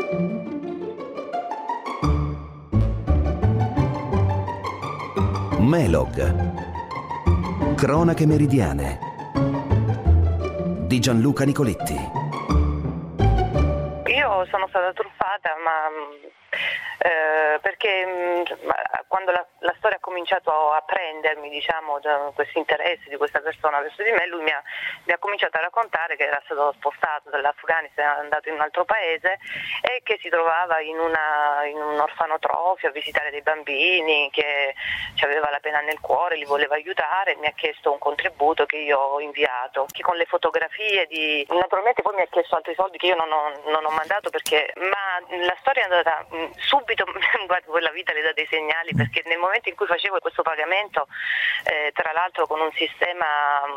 Melog. Cronache meridiane di Gianluca Nicoletti. Io sono stata truffata, ma perché quando la storia ha cominciato a prendermi, diciamo, questo interesse di questa persona verso di me, lui mi ha cominciato a raccontare che era stato spostato dall'Afghanistan, è andato in un altro paese e che si trovava in un orfanotrofio a visitare dei bambini, che aveva la pena nel cuore, li voleva aiutare, mi ha chiesto un contributo che io ho inviato, che con le fotografie naturalmente poi mi ha chiesto altri soldi che io non ho mandato, ma la storia è andata subito, la vita le dà dei segnali, perché nel momento in cui facevo questo pagamento, tra l'altro con un sistema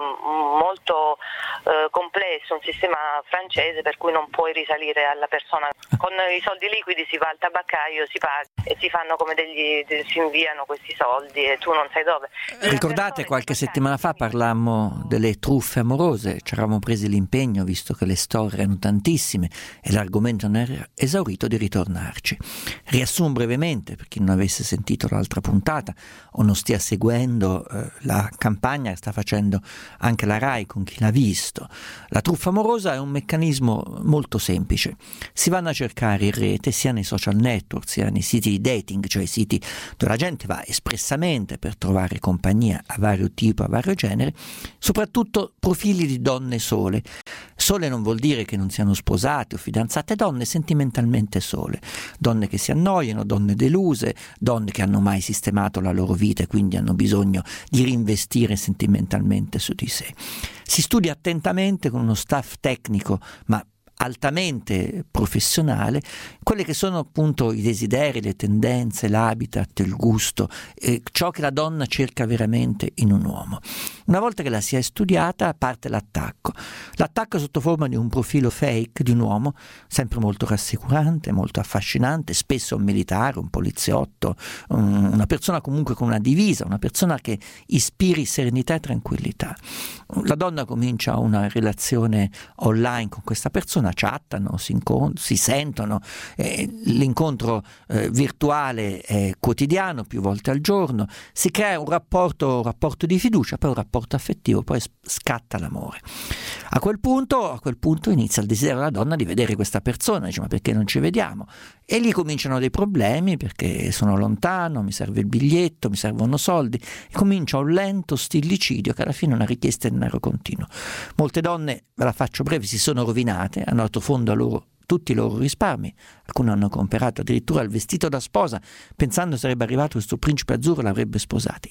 molto complesso, un sistema francese per cui non puoi risalire alla persona, con i soldi liquidi si va al tabaccaio, si paga e si fanno come si inviano questi soldi e tu non sai dove. Ricordate, qualche settimana fa parlammo delle truffe amorose, ci eravamo presi l'impegno, visto che le storie erano tantissime e l'argomento non era esaurito, di ritornarci. Riassumo brevemente, per chi non avesse sentito l'altra puntata o non stia seguendo la campagna che sta facendo anche la RAI con chi l'ha visto. La truffa amorosa è un meccanismo molto semplice. Si vanno a cercare in rete, sia nei social network, sia nei siti di dating, cioè i siti dove la gente va espressamente per trovare compagnia a vario tipo, a vario genere, soprattutto profili di donne sole. Sole non vuol dire che non siano sposate o fidanzate, donne sentimentalmente sole, donne che si annoiano, donne deluse, donne che hanno mai sistemato la loro vita e quindi hanno bisogno di reinvestire sentimentalmente su di sé. Si studia attentamente con uno staff tecnico, ma altamente professionale, quelle che sono appunto i desideri, le tendenze, l'habitat, il gusto, ciò che la donna cerca veramente in un uomo. Una volta che la si è studiata, parte l'attacco sotto forma di un profilo fake di un uomo sempre molto rassicurante, molto affascinante, spesso un militare, un poliziotto, una persona comunque con una divisa, una persona che ispiri serenità e tranquillità. La donna comincia una relazione online con questa persona, chattano, si sentono, l'incontro virtuale è quotidiano, più volte al giorno, si crea un rapporto di fiducia, poi un rapporto affettivo, poi scatta l'amore. A quel punto inizia il desiderio della donna di vedere questa persona, dice: ma perché non ci vediamo? E lì cominciano dei problemi, perché sono lontano, mi serve il biglietto, mi servono soldi, e comincia un lento stillicidio che alla fine è una richiesta di denaro continuo. Molte donne, ve la faccio breve, si sono rovinate, hanno dato fondo a loro tutti i loro risparmi, alcune hanno comprato addirittura il vestito da sposa pensando sarebbe arrivato questo principe azzurro e l'avrebbe sposata.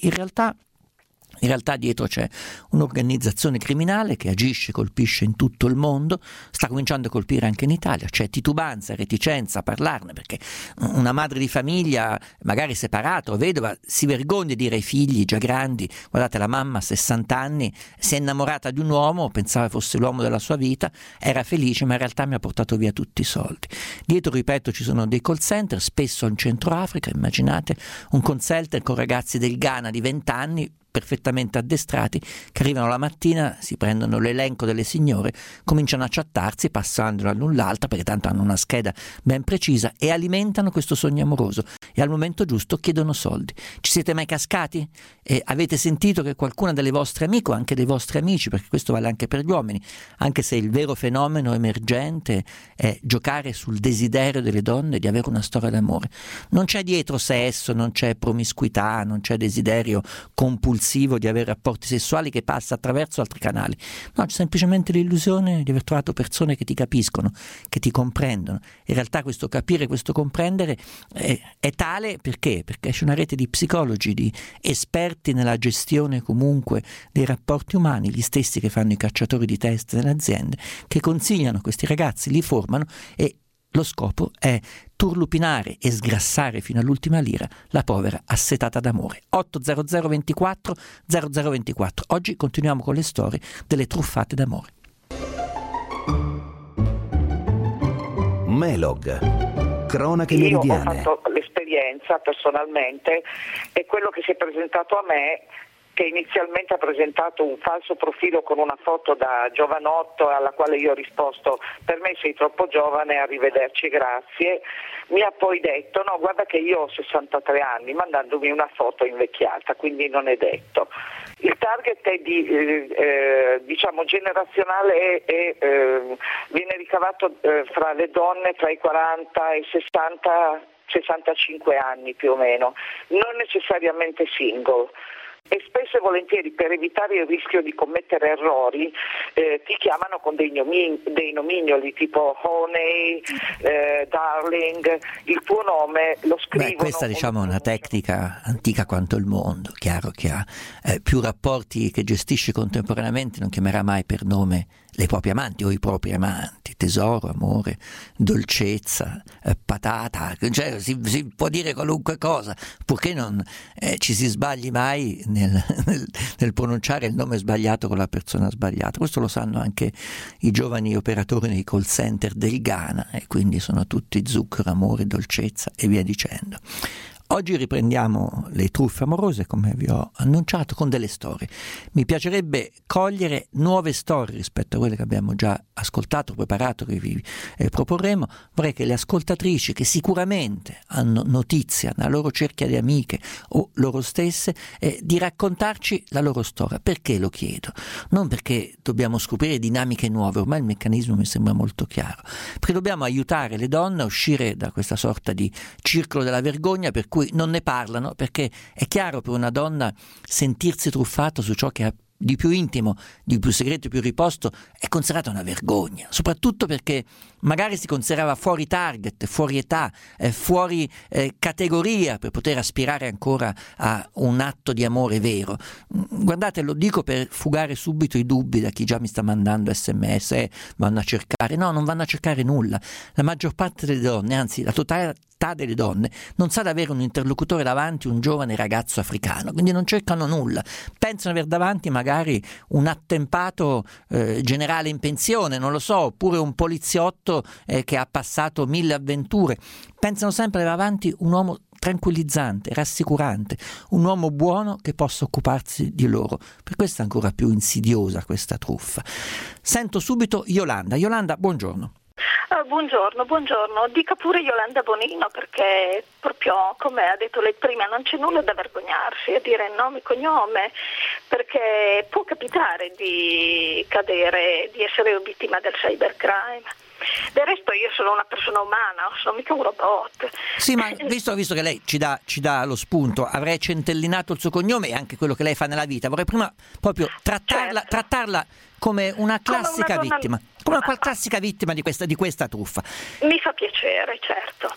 In realtà dietro c'è un'organizzazione criminale che agisce, colpisce in tutto il mondo, sta cominciando a colpire anche in Italia. C'è titubanza, reticenza a parlarne, perché una madre di famiglia, magari separata o vedova, si vergogna di dire ai figli già grandi: guardate, la mamma a 60 anni si è innamorata di un uomo, pensava fosse l'uomo della sua vita, era felice, ma in realtà mi ha portato via tutti i soldi. Dietro, ripeto, ci sono dei call center, spesso in Centro Africa. Immaginate un call center con ragazzi del Ghana di 20 anni perfettamente addestrati, che arrivano la mattina, si prendono l'elenco delle signore, cominciano a chattarsi passandolo l'un l'altra, perché tanto hanno una scheda ben precisa, e alimentano questo sogno amoroso, e al momento giusto chiedono soldi. Ci siete mai cascati? E avete sentito che qualcuna delle vostre amiche o anche dei vostri amici, perché questo vale anche per gli uomini, anche se il vero fenomeno emergente è giocare sul desiderio delle donne di avere una storia d'amore, non c'è dietro sesso, non c'è promiscuità, non c'è desiderio compulsivo di avere rapporti sessuali che passa attraverso altri canali. No, c'è semplicemente l'illusione di aver trovato persone che ti capiscono, che ti comprendono. In realtà questo capire, questo comprendere è tale perché c'è una rete di psicologi, di esperti nella gestione comunque dei rapporti umani, gli stessi che fanno i cacciatori di teste nelle aziende, che consigliano questi ragazzi, li formano, e lo scopo è turlupinare e sgrassare fino all'ultima lira la povera assetata d'amore. 800 24 0024. Oggi continuiamo con le storie delle truffate d'amore. Melog. Cronache meridiane. Io ho fatto l'esperienza personalmente, e quello che si è presentato a me che inizialmente ha presentato un falso profilo con una foto da giovanotto, alla quale io ho risposto: per me sei troppo giovane, arrivederci, grazie. Mi ha poi detto: no, guarda che io ho 63 anni, mandandomi una foto invecchiata, quindi non è detto. Il target è diciamo generazionale e viene ricavato fra le donne tra i 40 e 65 anni più o meno, non necessariamente single. E spesso e volentieri, per evitare il rischio di commettere errori, ti chiamano con dei nomignoli tipo Honey, Darling, il tuo nome lo scrivono. Questa diciamo è una tecnica antica quanto il mondo. Chiaro che ha più rapporti che gestisce contemporaneamente, non chiamerà mai per nome le proprie amanti o i propri amanti, tesoro, amore, dolcezza, patata, cioè si può dire qualunque cosa, purché non ci si sbagli mai nel pronunciare il nome sbagliato con la persona sbagliata. Questo lo sanno anche i giovani operatori nei call center del Ghana, e quindi sono tutti zucchero, amore, dolcezza e via dicendo. Oggi riprendiamo le truffe amorose, come vi ho annunciato, con delle storie. Mi piacerebbe cogliere nuove storie rispetto a quelle che abbiamo già ascoltato, preparato, che vi proporremo. Vorrei che le ascoltatrici, che sicuramente hanno notizia nella loro cerchia di amiche o loro stesse, di raccontarci la loro storia. Perché lo chiedo? Non perché dobbiamo scoprire dinamiche nuove, ormai il meccanismo mi sembra molto chiaro, perché dobbiamo aiutare le donne a uscire da questa sorta di circolo della vergogna per cui non ne parlano, perché è chiaro, per una donna sentirsi truffato su ciò che ha di più intimo, di più segreto, di più riposto, è considerata una vergogna, soprattutto perché magari si considerava fuori target, fuori età, fuori categoria per poter aspirare ancora a un atto di amore vero. Guardate, lo dico per fugare subito i dubbi da chi già mi sta mandando sms, vanno a cercare. No, non vanno a cercare nulla. La maggior parte delle donne, anzi la totalità delle donne, non sa di avere un interlocutore davanti, un giovane ragazzo africano, quindi non cercano nulla, pensano di avere davanti magari un attempato generale in pensione, non lo so, oppure un poliziotto che ha passato 1000 avventure. Pensano sempre di avere davanti un uomo tranquillizzante, rassicurante, un uomo buono che possa occuparsi di loro. Per questo è ancora più insidiosa questa truffa. Sento subito Yolanda. Yolanda, buongiorno. Buongiorno, dica pure Yolanda Bonino, perché proprio come ha detto lei prima non c'è nulla da vergognarsi a dire nome e cognome, perché può capitare di cadere, di essere vittima del cybercrime. Del resto io sono una persona umana, non sono mica un robot. Sì, ma visto che lei ci dà lo spunto, avrei centellinato il suo cognome e anche quello che lei fa nella vita, vorrei prima proprio trattarla come una classica vittima, come una classica vittima di questa truffa. Mi fa piacere, certo,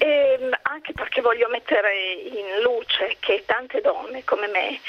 anche perché voglio mettere in luce che tante donne come me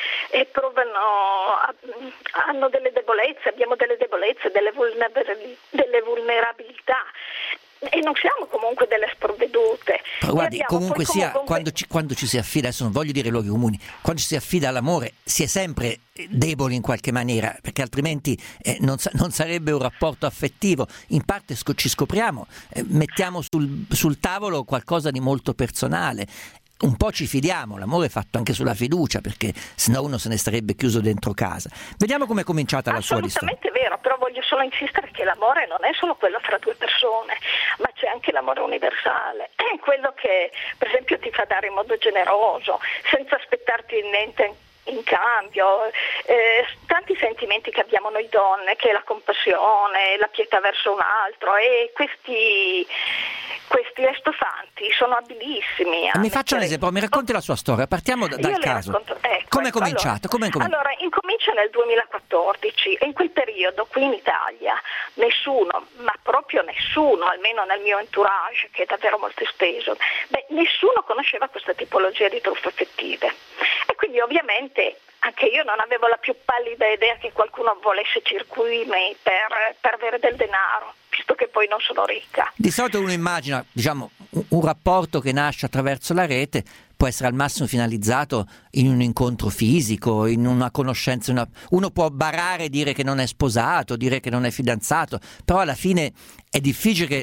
hanno delle debolezze, abbiamo delle debolezze, delle vulnerabilità. E non siamo comunque delle sprovvedute. Guardi, comunque sia, quando ci si affida, adesso non voglio dire luoghi comuni, quando ci si affida all'amore si è sempre deboli in qualche maniera, perché altrimenti non sarebbe un rapporto affettivo. In parte ci scopriamo, mettiamo sul tavolo qualcosa di molto personale. Un po' ci fidiamo, l'amore è fatto anche sulla fiducia, perché sennò uno se ne starebbe chiuso dentro casa. Vediamo come è cominciata la sua storia. Assolutamente vero, però voglio solo insistere che l'amore non è solo quello fra due persone, ma c'è anche l'amore universale, è quello che per esempio ti fa dare in modo generoso, senza aspettarti niente in cambio, tanti sentimenti che abbiamo noi donne, che è la compassione, la pietà verso un altro, e questi estofanti sono abilissimi. Mi faccia un esempio, mi racconti la sua storia, partiamo dal caso. Come è cominciato? Allora, incomincia nel 2014 e in quel periodo qui in Italia nessuno, ma proprio nessuno, almeno nel mio entourage, che è davvero molto esteso, nessuno conosceva questa tipologia di truffe affettive. E quindi ovviamente anche io non avevo la più pallida idea che qualcuno volesse circuirmi per avere del denaro, visto che poi non sono ricca. Di solito uno immagina, un rapporto che nasce attraverso la rete può essere al massimo finalizzato in un incontro fisico, in una conoscenza. Uno può barare, dire che non è sposato, dire che non è fidanzato, però alla fine è difficile che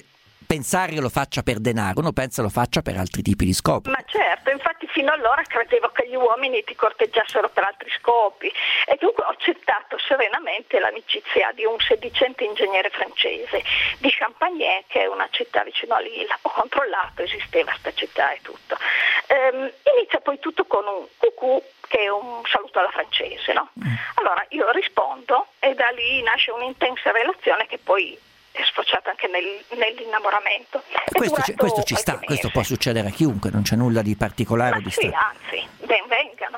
pensare lo faccia per denaro, uno pensa lo faccia per altri tipi di scopi. Ma certo, infatti fino allora credevo che gli uomini ti corteggiassero per altri scopi e dunque ho accettato serenamente l'amicizia di un sedicente ingegnere francese di Champagney, che è una città vicino a Lille. Ho controllato, esisteva sta città e tutto. Inizia poi tutto con un coucou, che è un saluto alla francese, no? Allora io rispondo e da lì nasce un'intensa relazione che poi è sfociata anche nell'innamoramento. Questo ci sta, questo può succedere a chiunque, non c'è nulla di particolare. Ma sì, anzi, ben vengano.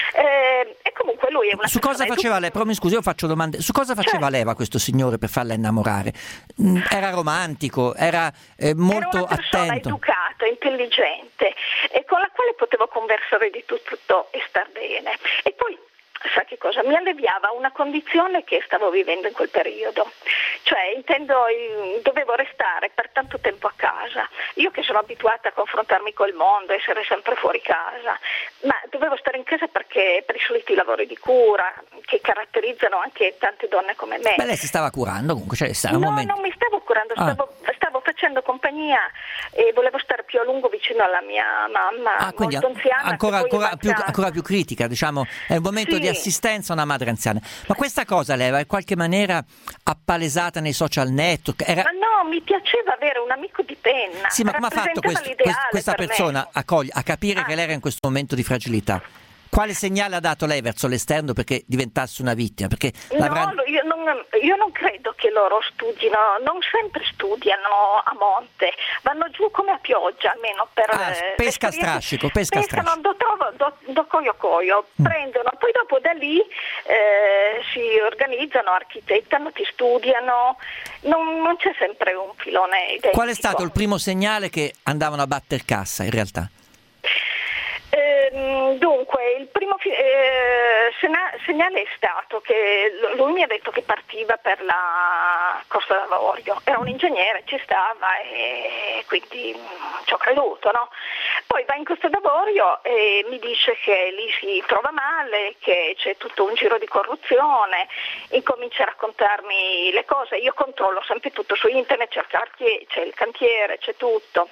E comunque lui è una Su cosa faceva leva? Però mi scusi, io faccio domande. Su cosa faceva leva questo signore per farla innamorare? Era romantico, era molto attento. Era una persona educata, intelligente e con la quale potevo conversare di tutto e star bene. E poi sa che cosa? Mi alleviava una condizione che stavo vivendo in quel periodo, cioè dovevo restare per tanto tempo a casa, io che sono abituata a confrontarmi col mondo, essere sempre fuori casa, ma dovevo stare in casa perché per i soliti lavori di cura che caratterizzano anche tante donne come me. Beh, lei si stava curando comunque, cioè non mi stavo curando, stavo facendo compagnia e volevo stare più a lungo vicino alla mia mamma, molto anziana, ancora più critica, diciamo, è un momento di assistenza a una madre anziana. Ma questa cosa lei era in qualche maniera appalesata nei social network? Ma no, mi piaceva avere un amico di penna. Sì, ma come ha fatto questa persona a capire che lei era in questo momento di fragilità? Quale segnale ha dato lei verso l'esterno perché diventasse una vittima? Perché io non credo che loro studino, non sempre studiano a monte, vanno giù come a pioggia, almeno per pesca a strascico. Pescano do coio, prendono, poi dopo da lì si organizzano, architettano, ti studiano, non c'è sempre un filone identico. Qual è stato il primo segnale che andavano a batter cassa in realtà? Dunque, il primo segnale è stato che lui mi ha detto che partiva per la Costa d'Avorio, era un ingegnere, ci stava e quindi ci ho creduto, no? Poi va in Costa d'Avorio e mi dice che lì si trova male, che c'è tutto un giro di corruzione, incomincia a raccontarmi le cose, io controllo sempre tutto su internet, c'è il cantiere, c'è tutto.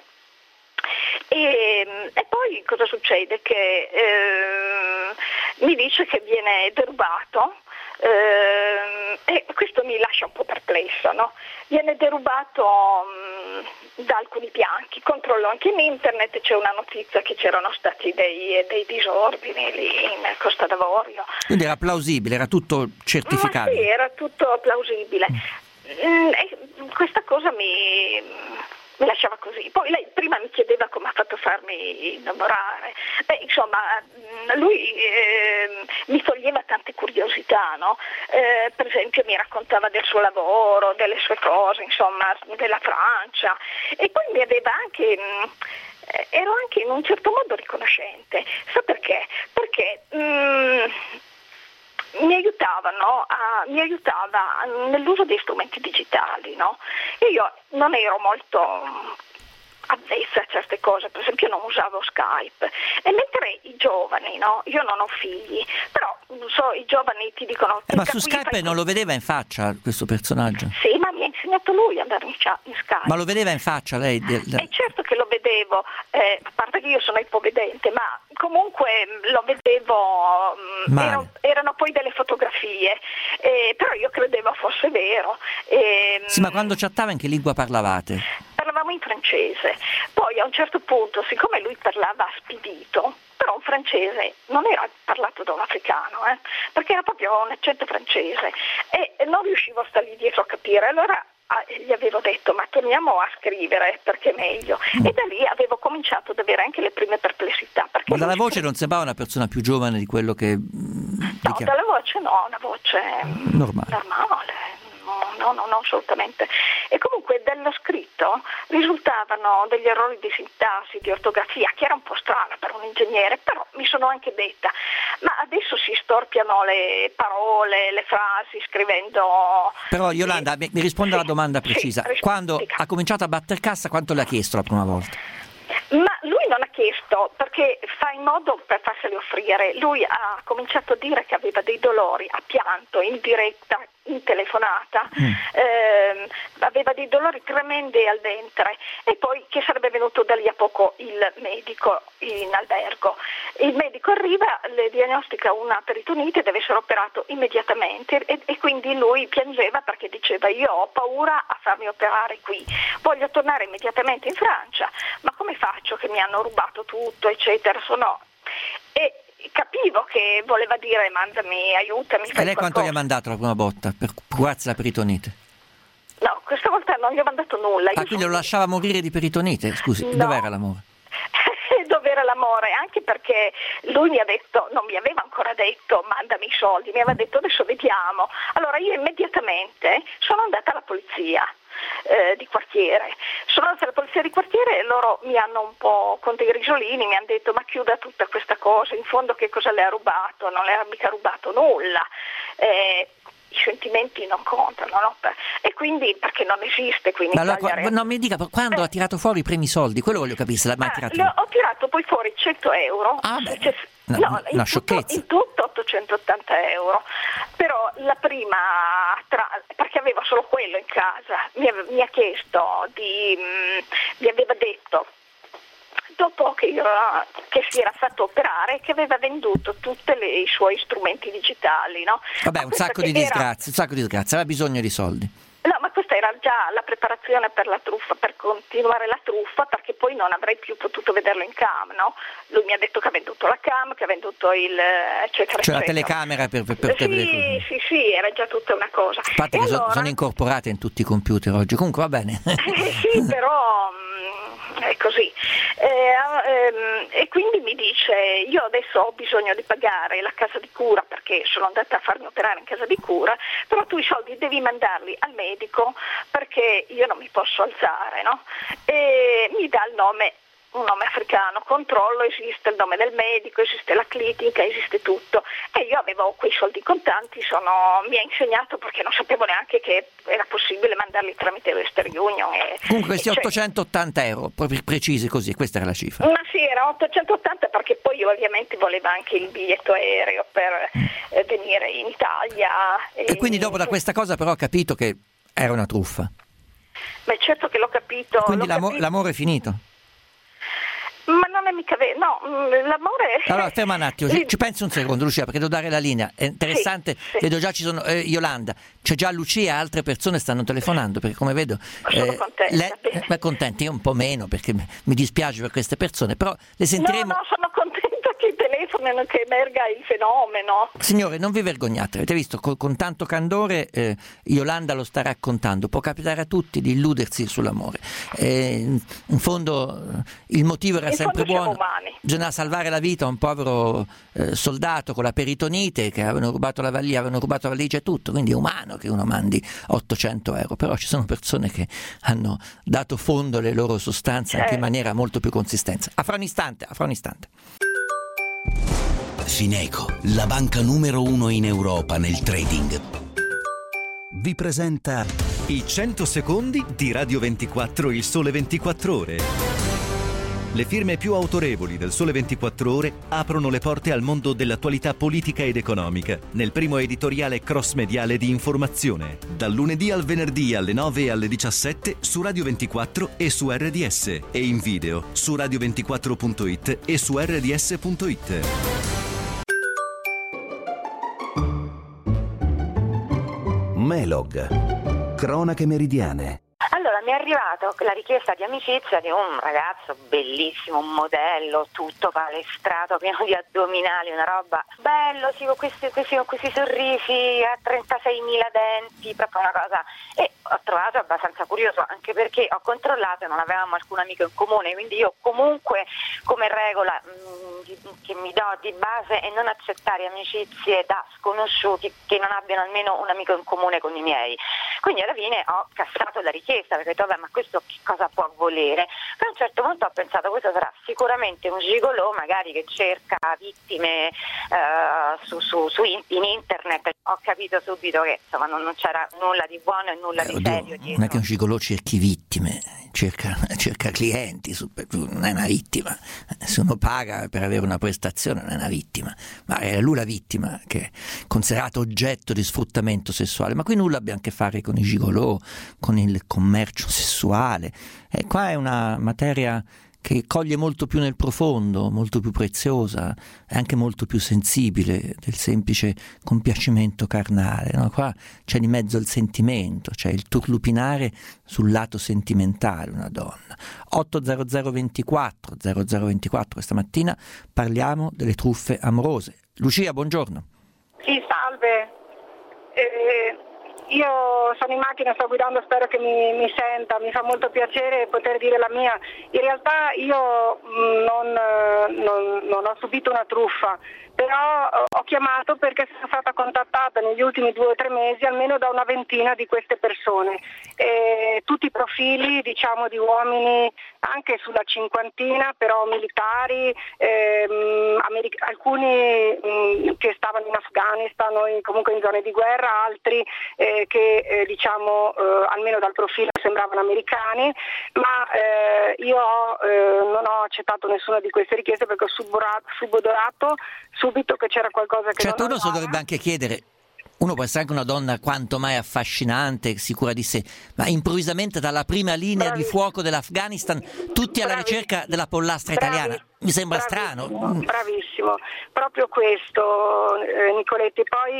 E poi cosa succede? Che mi dice che viene derubato e questo mi lascia un po' perplesso, no? Viene derubato da alcuni bianchi, controllo anche in internet, c'è una notizia che c'erano stati dei disordini lì in Costa d'Avorio. Quindi era plausibile, era tutto certificato? Sì, era tutto plausibile. E questa cosa mi lasciava così. Poi lei prima mi chiedeva come ha fatto a farmi innamorare. Insomma, lui mi toglieva tante curiosità, no? Per esempio mi raccontava del suo lavoro, delle sue cose, insomma, della Francia. E poi mi aveva anche ero anche in un certo modo riconoscente. Sa perché? Perché mi aiutava nell'uso dei strumenti digitali, no? E io non ero molto avvezza a certe cose, per esempio non usavo Skype, e mentre i giovani, no? Io non ho figli, però non so, i giovani ti dicono ma su Skype non lo vedeva in faccia questo personaggio? Sì, ma mi ha insegnato lui ad andare in Skype. Ma lo vedeva in faccia lei? E certo che lo vedevo, a parte che io sono ipovedente, ma comunque lo vedevo, erano poi delle fotografie, però io credevo fosse vero. Sì, ma quando chattava in che lingua parlavate? Parlavamo in francese, poi a un certo punto, siccome lui parlava spedito, però un francese non era parlato da un africano, perché era proprio un accento francese e non riuscivo a stargli dietro a capire, allora gli avevo detto ma torniamo a scrivere perché è meglio, e da lì avevo cominciato ad avere anche le prime perplessità. Ma dalla voce non sembrava una persona più giovane di quello che... No, dalla voce no, una voce normale. No, assolutamente. E comunque dallo scritto risultavano degli errori di sintassi, di ortografia, che era un po' strana per un ingegnere, però mi sono anche detta, ma adesso si storpiano le parole, le frasi scrivendo... Però Yolanda, mi risponda alla domanda precisa. Quando ha cominciato a batter cassa, quanto le ha chiesto la prima volta? Ma lui non ha chiesto, perché fa in modo per farseli offrire. Lui ha cominciato a dire che aveva dei dolori, ha pianto in diretta in telefonata, aveva dei dolori tremendi al ventre e poi che sarebbe venuto da lì a poco il medico in albergo. Il medico arriva, le diagnostica una peritonite, deve essere operato immediatamente e quindi lui piangeva perché diceva: io ho paura a farmi operare qui, voglio tornare immediatamente in Francia, ma come faccio che mi hanno rubato tutto eccetera, e capivo che voleva dire mandami, aiutami. E lei quanto gli ha mandato la prima botta per curarsi la peritonite? No, questa volta non gli ho mandato nulla. Quindi lo lasciava morire di peritonite? Scusi, no. Dov'era l'amore? Dov'era l'amore? Anche perché lui mi ha detto, non mi aveva ancora detto mandami i soldi, mi aveva detto adesso vediamo. Allora io immediatamente sono andata alla polizia di quartiere. Sono andata alla polizia di quartiere e loro mi hanno un po' con dei risolini mi hanno detto: ma chiuda tutta questa cosa, in fondo che cosa le ha rubato? Non le ha mica rubato nulla. I sentimenti non contano, no? E quindi perché non esiste qui in Italia. Non mi dica quando ha tirato fuori i primi soldi, quello voglio capire se l'ha mai tirato. Ho tirato poi fuori 100 euro. Una sciocchezza. In tutto 880 euro. Però la prima, perché avevo solo quello in casa, mi ha chiesto mi aveva detto, dopo che si era fatto operare, che aveva venduto tutti i suoi strumenti digitali, no? Vabbè, un sacco di disgrazie, aveva bisogno di soldi. No, ma questa era già la preparazione per la truffa, per continuare la truffa, perché poi non avrei più potuto vederlo in cam, no? Lui mi ha detto che ha venduto la cam, che ha venduto il eccetera, cioè la telecamera per sì, era già tutta una cosa. A parte che sono incorporate in tutti i computer oggi, comunque va bene. Sì, però è così. E quindi mi dice: io adesso ho bisogno di pagare la casa di cura perché sono andata a farmi operare in casa di cura, però tu i soldi devi mandarli al medico perché io non mi posso alzare, no? E mi dà un nome africano, controllo, esiste il nome del medico, esiste la clinica, esiste tutto. E io avevo quei soldi contanti, mi ha insegnato perché non sapevo neanche che era possibile mandarli tramite Western Union. Comunque questi 880 euro, proprio precisi così, questa era la cifra. Ma sì, era 880 perché poi ovviamente voleva anche il biglietto aereo per venire in Italia. E quindi dopo da questa cosa però ha capito che era una truffa? Beh, certo che l'ho capito. Quindi l'amore è finito? Ma non è mica vero, no, l'amore... Allora, ferma un attimo, ci pensi un secondo, Lucia, perché devo dare la linea, è interessante, sì. Vedo già ci sono, Yolanda, c'è già Lucia, altre persone stanno telefonando, perché come vedo... Sono contenta. Beh, contenta, io un po' meno, perché mi dispiace per queste persone, però le sentiremo... No, sono contenta che telefonino, che emerga il fenomeno. Signore, non vi vergognate, avete visto, con tanto candore Yolanda lo sta raccontando, può capitare a tutti di illudersi sull'amore. In fondo il motivo era sempre buono, bisognava salvare la vita a un povero soldato con la peritonite che avevano rubato la valigia e tutto, quindi è umano che uno mandi 800 euro, però ci sono persone che hanno dato fondo alle loro sostanze anche in maniera molto più consistente. A fra un istante. Fineco, la banca numero 1 in Europa nel trading, vi presenta i 100 secondi di Radio 24 Il Sole 24 Ore. Le firme più autorevoli del Sole 24 Ore aprono le porte al mondo dell'attualità politica ed economica nel primo editoriale cross-mediale di informazione, dal lunedì al venerdì alle 9 e alle 17 su Radio 24 e su RDS e in video su radio24.it e su rds.it. Melog, cronache meridiane. Allora, mi è arrivata la richiesta di amicizia di un ragazzo bellissimo, un modello, tutto palestrato, pieno di addominali, una roba bello, sì, con questi sorrisi a 36.000 denti, proprio una cosa. E ho trovato abbastanza curioso, anche perché ho controllato e non avevamo alcun amico in comune, quindi io comunque come regola che mi do di base è non accettare amicizie da sconosciuti che non abbiano almeno un amico in comune con i miei. Quindi alla fine ho cassato la richiesta perché ho detto, vabbè, ma questo che cosa può volere? Poi a un certo punto ho pensato, questo sarà sicuramente un gigolò magari che cerca vittime in internet. Ho capito subito che insomma non c'era nulla di buono e nulla di serio dietro. Non è che un gigolò cerchi vittime, cerca clienti, non è una vittima. Se uno paga per avere una prestazione non è una vittima, ma è lui la vittima che è considerato oggetto di sfruttamento sessuale. Ma qui nulla abbiamo a che fare con i gigolò, con il commercio sessuale, e qua è una materia che coglie molto più nel profondo, molto più preziosa e anche molto più sensibile del semplice compiacimento carnale, no? Qua c'è di mezzo il sentimento, c'è il turlupinare sul lato sentimentale una donna. 80024 0024, questa mattina parliamo delle truffe amorose. Lucia, buongiorno. Sì, salve. Io sono in macchina, sto guidando, spero che mi senta, mi fa molto piacere poter dire la mia. In realtà io non ho subito una truffa, però ho chiamato perché sono stata contattata negli ultimi 2 o 3 mesi almeno da una ventina di queste persone. Tutti i profili, diciamo, di uomini anche sulla cinquantina, però militari, alcuni che stavano in Afghanistan o comunque in zone di guerra, altri che diciamo almeno dal profilo sembravano americani, ma io non ho accettato nessuna di queste richieste perché ho subodorato subito che c'era qualcosa che certo, non uno si dovrebbe anche chiedere. Uno può essere anche una donna quanto mai affascinante, sicura di sé, ma improvvisamente dalla prima linea di fuoco dell'Afghanistan tutti alla ricerca della pollastra italiana. Mi sembra strano. Bravissimo, proprio questo, Nicoletti. Poi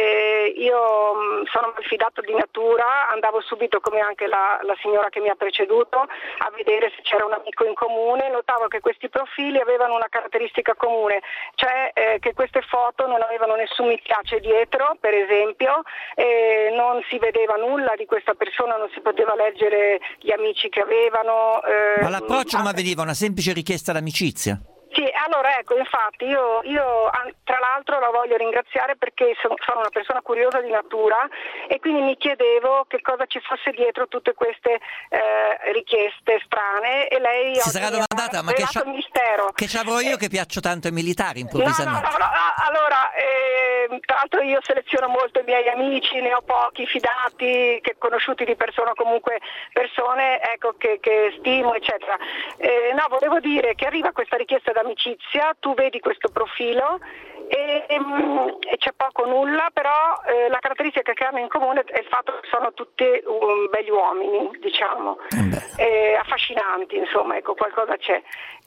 io sono malfidato di natura, andavo subito, come anche la signora che mi ha preceduto, a vedere se c'era un amico in comune. Notavo che questi profili avevano una caratteristica comune, cioè che queste foto non avevano nessun mi piace dietro, per esempio, non si vedeva nulla di questa persona, non si poteva leggere gli amici che avevano. Ma l'approccio come veniva? Una semplice richiesta d'amicizia? Sì, allora ecco, infatti io tra l'altro la voglio ringraziare perché sono una persona curiosa di natura e quindi mi chiedevo che cosa ci fosse dietro tutte queste richieste strane, e lei si sarà domandata, ma che c'avrò io che piaccio tanto ai militari improvvisamente? No, allora tra l'altro io seleziono molto i miei amici, ne ho pochi fidati, che conosciuti di persona, comunque persone ecco che stimo, eccetera. No, volevo dire che arriva questa richiesta d'amicizia, tu vedi questo profilo e c'è poco nulla, però la caratteristica che hanno in comune è il fatto che sono tutti belli uomini, diciamo, affascinanti, insomma, ecco, qualcosa c'è.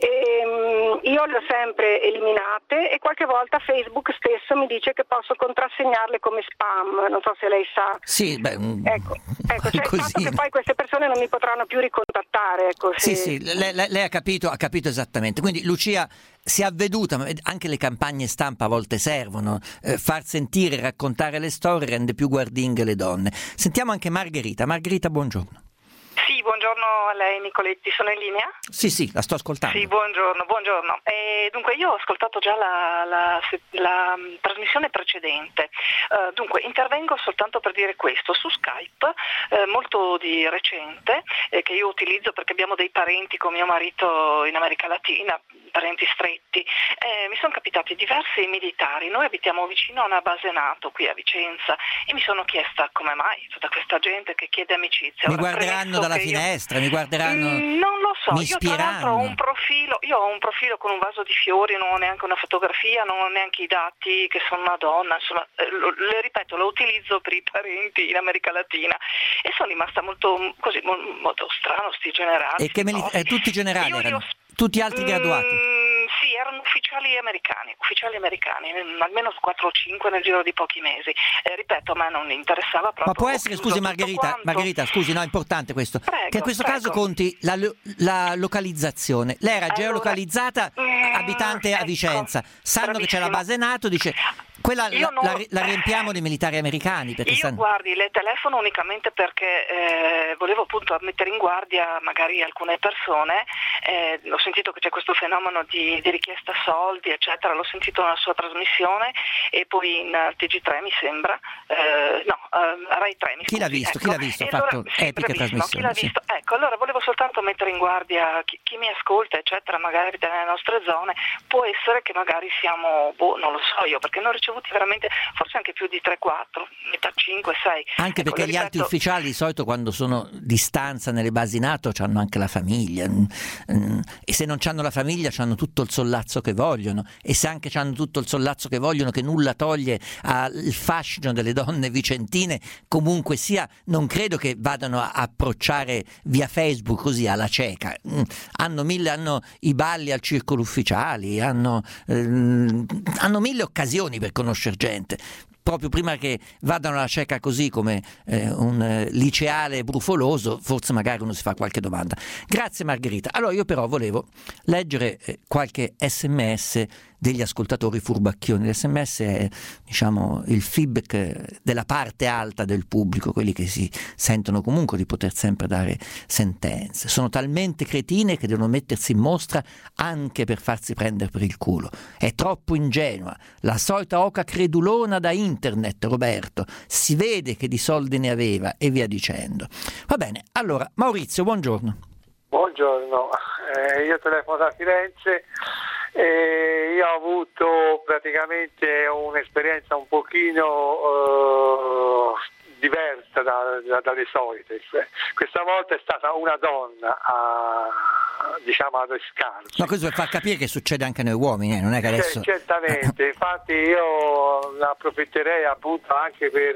Io le ho sempre eliminate e qualche volta Facebook stesso mi dice che posso contrassegnarle come spam, non so se lei sa. Sì, ecco, cioè il fatto che poi queste persone non mi potranno più ricontattare, ecco. Sì, lei ha capito esattamente. Quindi Lucia si è avveduta, ma anche le campagne stampa a volte servono, far sentire, raccontare le storie rende più guardinghe le donne. Sentiamo anche Margherita. Margherita, buongiorno. Sì, buongiorno a lei Nicoletti, sono in linea? Sì, la sto ascoltando. Sì, buongiorno. Dunque io ho ascoltato già la trasmissione precedente, dunque intervengo soltanto per dire questo. Su Skype, molto di recente, che io utilizzo perché abbiamo dei parenti con mio marito in America Latina, parenti stretti, mi sono capitati diversi militari. Noi abitiamo vicino a una base NATO qui a Vicenza e mi sono chiesta come mai tutta questa gente che chiede amicizia. Mi guarderanno dalla finestra, mi guarderanno. Non lo so, mi io tra l'altro ho un profilo con un vaso di fiori, non ho neanche una fotografia, non ho neanche i dati che sono una donna, insomma, le ripeto, lo utilizzo per i parenti in America Latina e sono rimasta molto strano sti generali. E che tutti i generali erano? Tutti altri graduati? Sì, erano ufficiali americani, almeno 4 o 5 nel giro di pochi mesi. Ripeto, a me non interessava proprio. Ma può essere, scusi Margherita, scusi, no, è importante questo, prego, che in questo caso conti la localizzazione. Lei era geolocalizzata, abitante a Vicenza, sanno che c'è la base NATO, dice... Quella la riempiamo di militari americani. Guardi, le telefono unicamente perché volevo appunto mettere in guardia magari alcune persone. Ho sentito che c'è questo fenomeno di richiesta soldi, eccetera. L'ho sentito nella sua trasmissione e poi in TG3 mi sembra. Rai 3 mi scusi. Chi l'ha visto? Ha fatto epiche trasmissioni. Chi l'ha visto? Ecco, allora volevo soltanto mettere in guardia chi mi ascolta, eccetera, magari abita nelle nostre zone. Può essere che magari siamo, non lo so io, perché non ricevo ricevuti veramente forse anche più di 3-4, metà 5-6. Anche perché gli altri ufficiali di solito quando sono di stanza nelle basi NATO hanno anche la famiglia, e se non hanno la famiglia hanno tutto il sollazzo che vogliono, e se anche hanno tutto il sollazzo che vogliono, che nulla toglie al fascino delle donne vicentine, comunque sia non credo che vadano a approcciare via Facebook così alla cieca. Hanno i balli al circolo ufficiali, hanno mille occasioni per conoscere gente. Proprio prima che vadano alla cieca così come un liceale brufoloso, forse magari uno si fa qualche domanda. Grazie Margherita. Allora io però volevo leggere qualche SMS degli ascoltatori furbacchioni. L'SMS è, diciamo, il feedback della parte alta del pubblico, quelli che si sentono comunque di poter sempre dare sentenze. Sono talmente cretine che devono mettersi in mostra anche per farsi prendere per il culo. È troppo ingenua, la solita oca credulona da internet, Roberto. Si vede che di soldi ne aveva, e via dicendo. Va bene, allora Maurizio, buongiorno. Buongiorno, io telefono da Firenze. Io ho avuto praticamente un'esperienza un pochino diversa dalle solite. Questa volta è stata una donna ad escarsi. No, questo per far capire che succede anche a noi uomini, non è che adesso... Certamente, infatti io ne approfitterei appunto anche per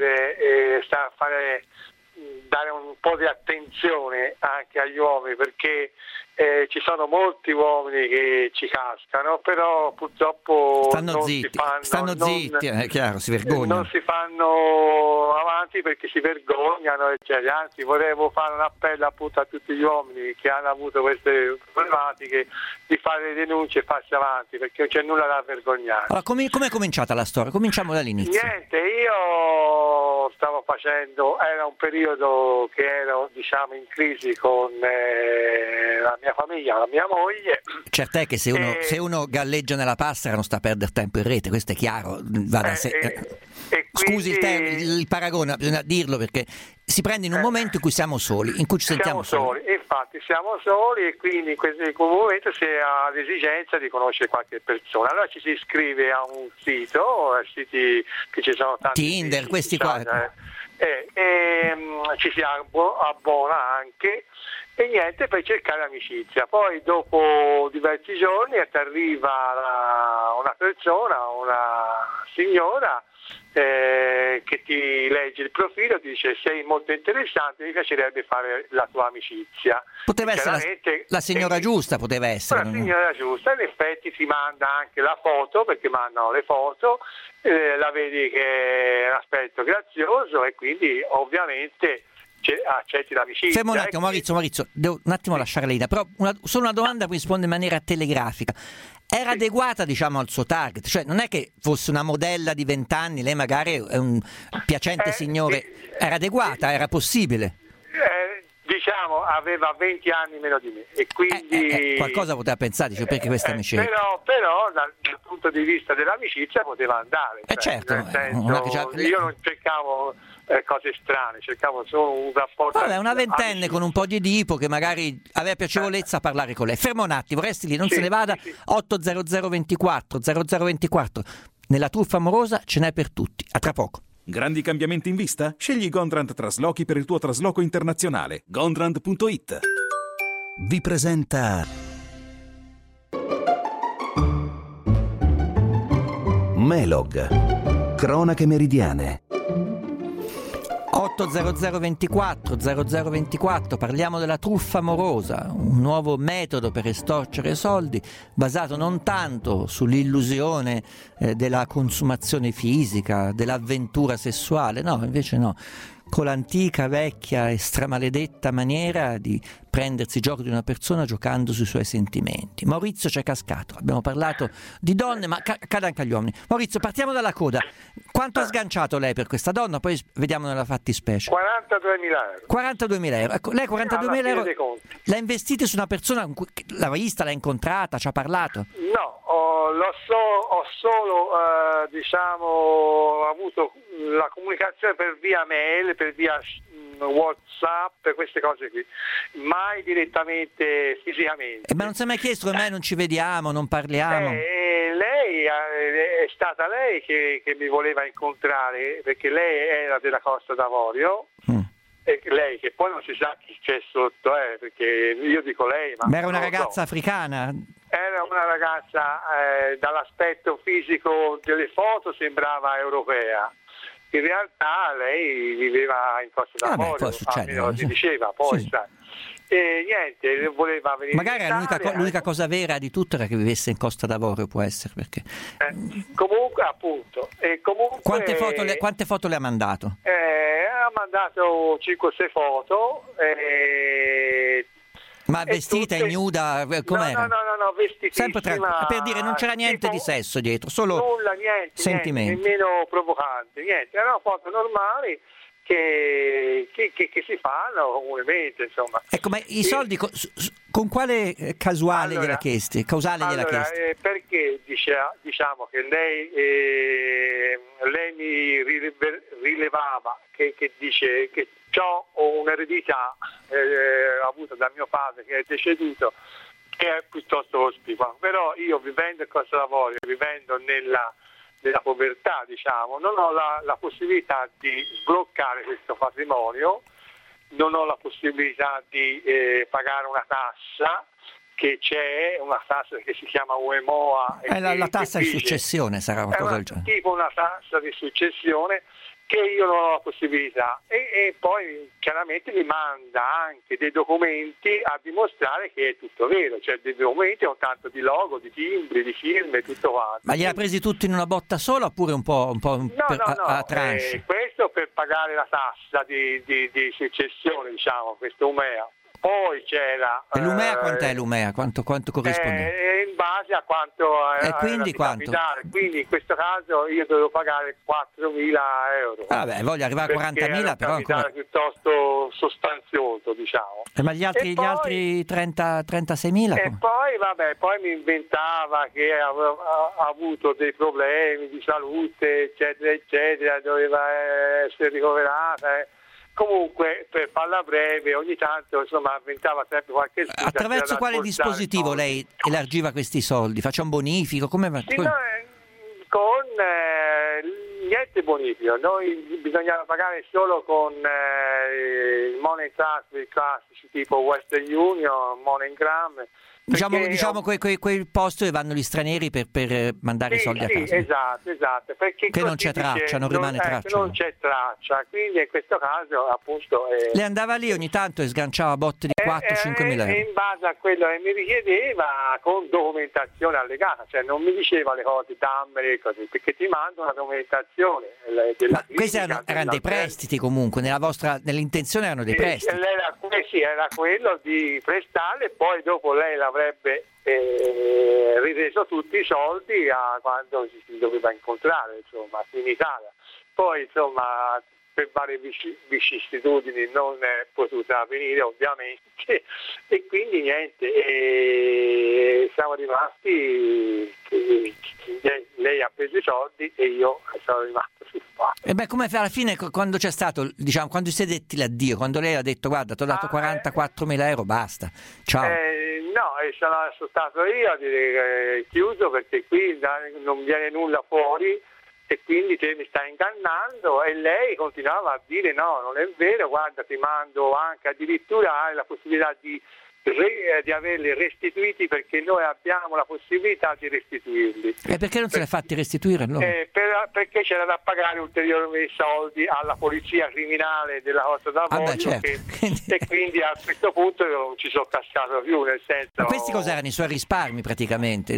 dare un po' di attenzione anche agli uomini, perché ci sono molti uomini che ci cascano, però purtroppo stanno zitti, è chiaro, si vergognano. Non si fanno avanti perché si vergognano, anzi volevo fare un appello appunto a tutti gli uomini che hanno avuto queste problematiche di fare le denunce e farsi avanti, perché non c'è nulla da vergognare. Allora, come è cominciata la storia? Cominciamo dall'inizio. Niente, io stavo facendo, era un periodo che ero in crisi con la mia famiglia, la mia moglie. Certo è che se uno galleggia nella passera non sta a perdere tempo in rete, questo è chiaro. Scusi il paragone, bisogna dirlo perché si prende in un momento in cui siamo soli, in cui ci sentiamo soli. Infatti siamo soli, e quindi in questo momento si ha l'esigenza di conoscere qualche persona. Allora ci si iscrive a un sito, siti che ci sono tanti Tinder, siti, questi qua. Ci si abbona anche, e niente, per cercare amicizia. Poi dopo diversi giorni ti arriva una persona, una signora, che ti legge il profilo, ti dice: sei molto interessante, mi piacerebbe fare la tua amicizia. Poteva essere la signora giusta, poteva essere. La signora giusta, in effetti ti manda anche la foto, perché mandano le foto, la vedi che è un aspetto grazioso, e quindi ovviamente accetti l'amicizia. Fermo un attimo, Maurizio, devo un attimo lasciare lei, però solo una domanda, poi risponde in maniera telegrafica. Era adeguata, al suo target? Cioè non è che fosse una modella di 20 anni, lei magari è un piacente signore, era adeguata, era possibile? Aveva 20 anni meno di me, e quindi qualcosa poteva pensare, perché questa amicizia? Però dal punto di vista dell'amicizia poteva andare. Certo, nel senso, io non cercavo cose strane, cercavo solo un rapporto. Vabbè, una ventenne con un po' di dipo che magari aveva piacevolezza a parlare con lei. Fermo un attimo, resti lì, non se ne vada. 80024 0024. Nella truffa amorosa ce n'è per tutti. A tra poco. Grandi cambiamenti in vista? Scegli Gondrand Traslochi per il tuo trasloco internazionale. Gondrand.it. Vi presenta Melog, cronache meridiane. 80024 0024, parliamo della truffa amorosa, un nuovo metodo per estorcere soldi basato non tanto sull'illusione della consumazione fisica, dell'avventura sessuale, no, invece no, con l'antica, vecchia e stramaledetta maniera di prendersi gioco di una persona giocando sui suoi sentimenti. Maurizio c'è cascato, abbiamo parlato di donne, ma cade anche agli uomini. Maurizio, partiamo dalla coda. Quanto ha sganciato lei per questa donna? Poi vediamo nella fattispecie. 42.000 euro. 42.000 euro. Ecco, lei 42.000 euro l'ha investita su una persona con cui l'ha vista, l'ha incontrata, ci ha parlato? No, ho solo avuto la comunicazione per via mail, per via WhatsApp, queste cose qui, mai direttamente fisicamente. Ma non si è mai chiesto come mai non ci vediamo, non parliamo? Lei è stata lei che mi voleva incontrare, perché lei era della Costa d'Avorio, e lei che poi non si sa chi c'è sotto, perché io dico lei, ma era una ragazza africana? Era una ragazza, dall'aspetto fisico delle foto sembrava europea. In realtà lei viveva in Costa d'Avorio, almeno si diceva, poi sì. Sai. E niente, voleva venire. Magari l'unica cosa vera di tutto era che vivesse in Costa d'Avorio, può essere, perché comunque appunto. E comunque, quante foto le ha mandato? Ha mandato 5-6 foto. Ma vestita e nuda, com'era? No, vestitissima. Sempre per dire, non c'era niente di sesso dietro, solo nulla, niente, sentimenti. Nemmeno provocante, niente. Erano foto normali che si fanno comunemente, insomma. Ecco, ma i soldi con quale causale gliela chiesti? Perché diciamo che lei mi rilevava che dice che ho un'eredità avuta da mio padre che è deceduto, che è piuttosto cospicua, però io vivendo in Costa d'Avorio, vivendo nella povertà, diciamo, non ho la possibilità di sbloccare questo patrimonio, non ho la possibilità di pagare una tassa, che c'è una tassa che si chiama UEMOA. La tassa di successione sarà una cosa del genere. Tipo una tassa di successione che io non ho la possibilità, e poi chiaramente mi manda anche dei documenti a dimostrare che è tutto vero, cioè dei documenti con tanto di logo, di timbri, di firme, tutto quanto. Ma li ha presi tutti in una botta sola oppure un po' a tranche? Questo per pagare la tassa di successione, diciamo, questo Umea. Poi c'era... E l'Umea quant'è l'Umea? Quanto corrisponde? In base a quanto... E quindi quanto? Quindi in questo caso io dovevo pagare 4.000 euro. Vabbè, voglio arrivare a 40.000, però ancora... piuttosto sostanzioso, diciamo. Ma gli altri 36.000? E poi mi inventava che aveva avuto dei problemi di salute, eccetera, eccetera, doveva essere ricoverata, Comunque, per farla breve, ogni tanto insomma inventava sempre qualche scusa. Attraverso quale dispositivo lei elargiva questi soldi? Faccia un bonifico? Come va? Sì, con niente bonifico, noi bisognava pagare solo con il money transfer classici tipo Western Union, MoneyGram. Diciamo quei posti dove vanno gli stranieri per mandare i soldi a casa. Esatto, perché che non c'è traccia, non rimane traccia. Non c'è traccia, quindi in questo caso appunto... Lei andava lì ogni tanto e sganciava botte di 4-5 mila euro. In base a quello che mi richiedeva, con documentazione allegata, cioè non mi diceva le cose dammele e così, perché ti mando una documentazione della clinica. Questi erano dei prestiti comunque, nell'intenzione erano dei prestiti. Era quello di prestarle, poi dopo lei l'avrebbe rireso tutti i soldi quando si doveva incontrare, insomma, in Italia. Poi, insomma, per varie vicissitudini non è potuta avvenire, ovviamente, e quindi niente, siamo rimasti, lei ha preso i soldi e io sono rimasto sul fatto. E come alla fine, quando c'è stato, diciamo, quando si è detti l'addio, quando lei ha detto guarda, ti ho dato 44.000 euro, basta, ciao. No, sono stato io a dire chiuso, perché qui non viene nulla fuori e quindi te mi stai ingannando, e lei continuava a dire no, non è vero, guarda, ti mando anche addirittura la possibilità di averli restituiti, perché noi abbiamo la possibilità di restituirli. E perché non se li ha fatti restituire allora? Perché c'era da pagare ulteriori soldi alla polizia criminale della Costa d'Avorio, certo. E quindi a questo punto io non ci sono cascato più, nel senso... Ma questi cos'erano? I suoi risparmi praticamente?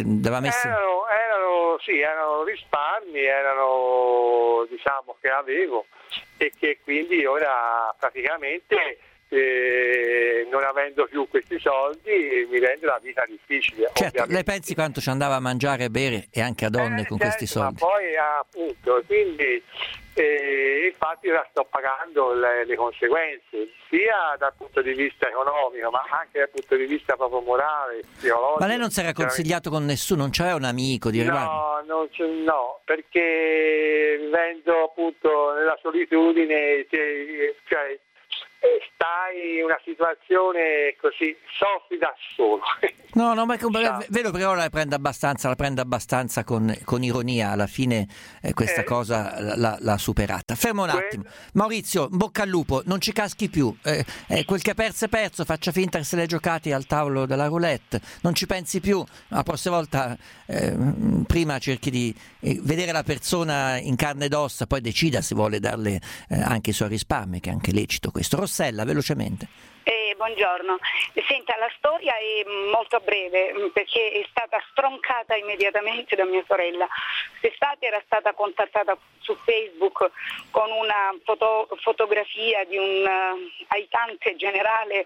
Erano risparmi, erano, diciamo, che avevo, e che quindi ora praticamente non avendo più questi soldi mi rende la vita difficile. Certo, ovviamente. lei pensi quanto ci andava a mangiare e bere, e anche a donne con questi soldi? Ma poi appunto, quindi infatti ora sto pagando le conseguenze, sia dal punto di vista economico, ma anche dal punto di vista proprio morale, psicologico. Ma lei non si era consigliato con nessuno? Non c'era un amico di riguardo? No, perché vivendo appunto nella solitudine, stai in una situazione così, soffri da solo. No, ma vedo che ora la prende abbastanza con ironia, alla fine questa cosa l'ha superata. Fermo un attimo. Maurizio, bocca al lupo, non ci caschi più, quel che è perso, faccia finta che se l'hai giocati al tavolo della roulette, non ci pensi più, la prossima volta prima cerchi di vedere la persona in carne ed ossa, poi decida se vuole darle anche i suoi risparmi, che è anche lecito questo. Rossella, velocemente. Buongiorno. Senta, la storia è molto breve perché è stata stroncata immediatamente da mia sorella. Quest'estate era stata contattata su Facebook con una fotografia di un aiutante generale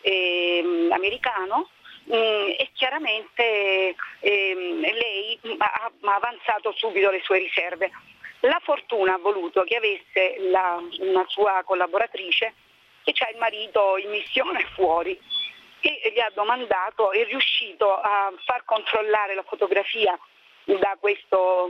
americano e chiaramente lei ha avanzato subito le sue riserve. La fortuna ha voluto che avesse una sua collaboratrice che c'ha il marito in missione fuori e gli ha domandato, è riuscito a far controllare la fotografia da questo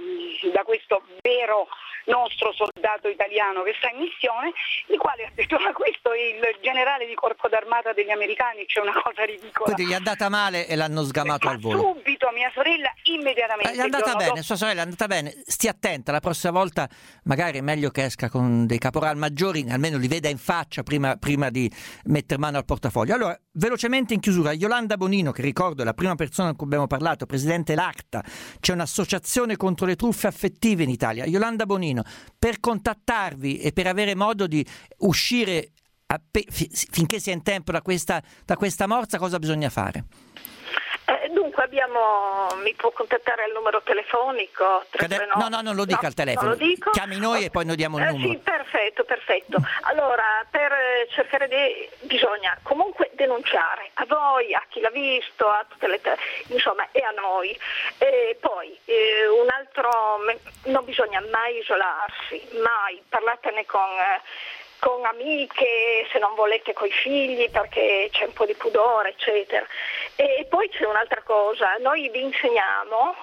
vero nostro soldato italiano che sta in missione, il quale ha detto: ma questo è il generale di corpo d'armata degli americani, c'è una cosa ridicola. Quindi gli è andata male e l'hanno sgamato al volo. Subito mia sorella immediatamente. Gli è andata bene, sua sorella è andata bene, stia attenta, la prossima volta magari è meglio che esca con dei caporal maggiori, almeno li veda in faccia prima di mettere mano al portafoglio. Allora, velocemente in chiusura, Yolanda Bonino, che ricordo è la prima persona con cui abbiamo parlato, presidente l'ACTA, c'è un'associazione contro le truffe affettive in Italia. Yolanda Bonino, per contattarvi e per avere modo di uscire finché si è in tempo da questa morsa, cosa bisogna fare? Dunque mi può contattare al numero telefonico 339. No, non lo dica al telefono. Non lo dico? Chiami noi e poi noi diamo il numero. Sì, perfetto. Allora, per cercare bisogna comunque denunciare a voi, a chi l'ha visto, a tutte insomma, e a noi. E poi un altro, non bisogna mai isolarsi, mai, parlatene con amiche, se non volete coi figli, perché c'è un po' di pudore, eccetera. E poi c'è un'altra cosa, noi vi insegniamo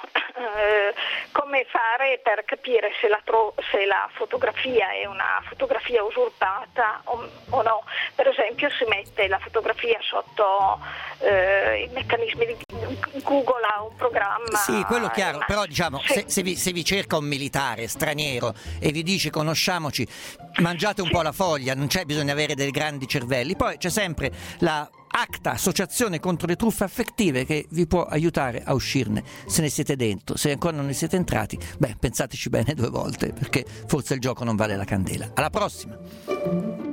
come fare per capire se la fotografia è una fotografia usurpata o no. Per esempio si mette la fotografia sotto i meccanismi di Google, ha un programma. Sì, quello chiaro, però diciamo sì. se vi cerca un militare straniero e vi dice conosciamoci, mangiate un po' la foglia, non c'è bisogno di avere dei grandi cervelli. Poi c'è sempre la ACTA, Associazione contro le truffe affettive, che vi può aiutare a uscirne se ne siete dentro. Se ancora non ne siete entrati, pensateci bene 2 volte, perché forse il gioco non vale la candela. Alla prossima!